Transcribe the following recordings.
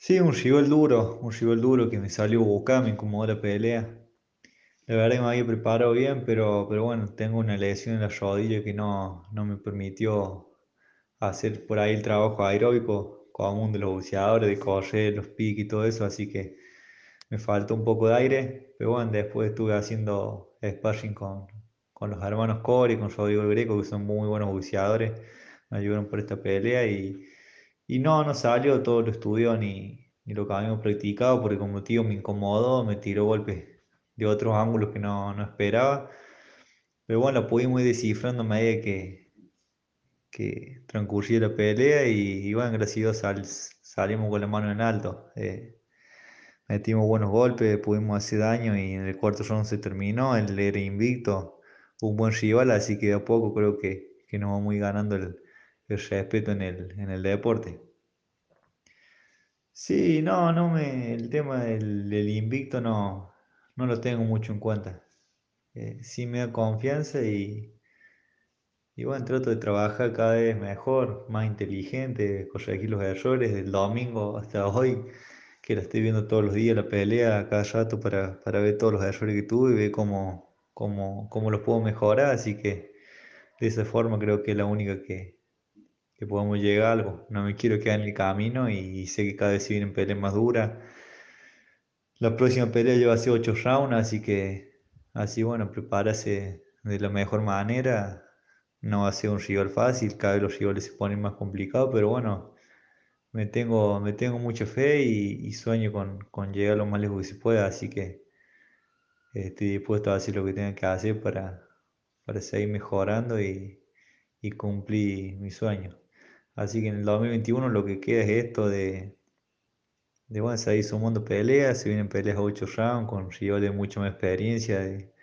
Sí, un rival duro que me salió buscar, me incomodó la pelea. La verdad que me había preparado bien, pero bueno, tengo una lesión en la rodilla que no me permitió hacer por ahí el trabajo aeróbico común de los buceadores, de correr, los piques y todo eso, así que me faltó un poco de aire, pero bueno, después estuve haciendo sparring con los hermanos Cori, con Rodrigo el Greco, que son muy buenos buceadores, me ayudaron por esta pelea y no salió todo lo estudió ni lo que habíamos practicado, porque como tío me incomodó, me tiró golpes de otros ángulos que no esperaba, pero bueno, lo pudimos ir descifrando a medida que transcurría la pelea y bueno, gracias a Dios salimos con la mano en alto. Metimos buenos golpes, pudimos hacer daño y en el cuarto round se terminó, él era invicto, un buen rival, así que de a poco creo que nos vamos a ir ganando el respeto en el deporte. Sí, el tema del invicto no lo tengo mucho en cuenta. Sí me da confianza y bueno, trato de trabajar cada vez mejor, más inteligente, corregir los errores del domingo hasta hoy, que la estoy viendo todos los días, la pelea a cada rato para ver todos los errores que tuve y ver cómo los puedo mejorar, así que de esa forma creo que es la única que podamos llegar a algo. No me quiero quedar en el camino y sé que cada vez se vienen peleas más duras. La próxima pelea lleva así 8 rounds, así que así bueno, prepárase de la mejor manera. No va a ser un rival fácil, cada vez los rivales se ponen más complicados, pero bueno, me tengo mucha fe y sueño con llegar lo más lejos que se pueda, así que estoy dispuesto a hacer lo que tenga que hacer para seguir mejorando y cumplir mi sueño. Así que en el 2021 lo que queda es esto de bueno, seguir sumando peleas, se vienen peleas a 8 rounds con rivales de mucha más experiencia.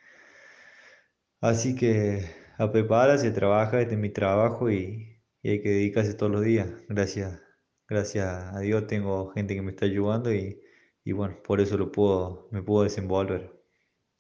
Así que a prepararse, a trabajar, este es mi trabajo y hay que dedicarse todos los días. Gracias a Dios tengo gente que me está ayudando y bueno, por eso me puedo desenvolver.